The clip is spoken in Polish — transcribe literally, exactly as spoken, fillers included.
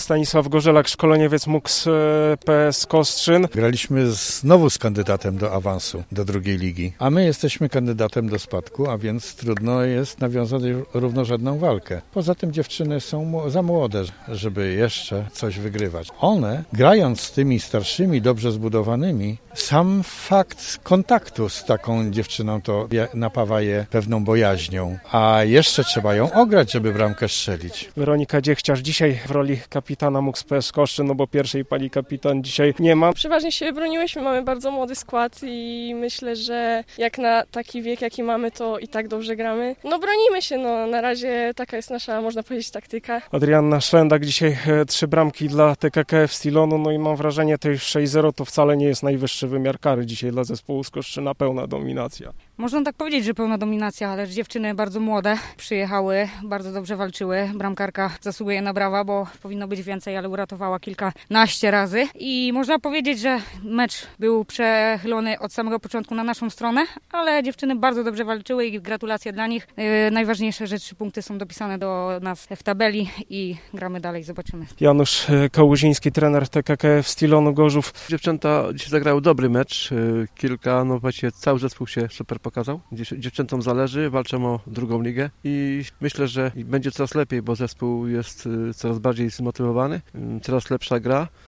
Stanisław Gorzelak, szkoleniowiec M U K S P S Kostrzyn. Graliśmy znowu z kandydatem do awansu do drugiej ligi, a my jesteśmy kandydatem do spadku, a więc trudno jest nawiązać równorzędną walkę. Poza tym dziewczyny są za młode, żeby jeszcze coś wygrywać. One, grając z tymi starszymi, dobrze zbudowanymi, sam fakt kontaktu z taką dziewczyną to napawa je pewną bojaźnią, a jeszcze trzeba ją ograć, żeby bramkę strzelić. Weronika Dziechciarz dzisiaj w roli kapitana M U K S P S Kostrzyn, no bo pierwszej pani kapitan dzisiaj nie ma. Przeważnie się broniłyśmy, mamy bardzo młody skład i myślę, że jak na taki wiek, jaki mamy, to i tak dobrze gramy. No bronimy się, no na razie taka jest nasza, można powiedzieć, taktyka. Adrianna Szlendak dzisiaj e, trzy bramki dla T K K F Stilonu, no i mam wrażenie, to już sześć zero to wcale nie jest najwyższy wymiar kary dzisiaj dla zespołu z Kostrzyna, pełna dominacja. Można tak powiedzieć, że pełna dominacja, ale dziewczyny bardzo młode przyjechały, bardzo dobrze walczyły. Bramkarka zasługuje na brawa, bo powinno być więcej, ale uratowała kilkanaście razy. I można powiedzieć, że mecz był przechylony od samego początku na naszą stronę, ale dziewczyny bardzo dobrze walczyły i gratulacje dla nich. Yy, najważniejsze, że trzy punkty są dopisane do nas w tabeli i gramy dalej, zobaczymy. Janusz Kałuziński, trener T K K F Stilonu Gorzów. Dziewczęta dzisiaj zagrały dobry mecz, kilka, no właściwie cały zespół się super pokazał. Dziewczętom zależy, walczą o drugą ligę i myślę, że będzie coraz lepiej, bo zespół jest coraz bardziej zmotywowany, coraz lepsza gra.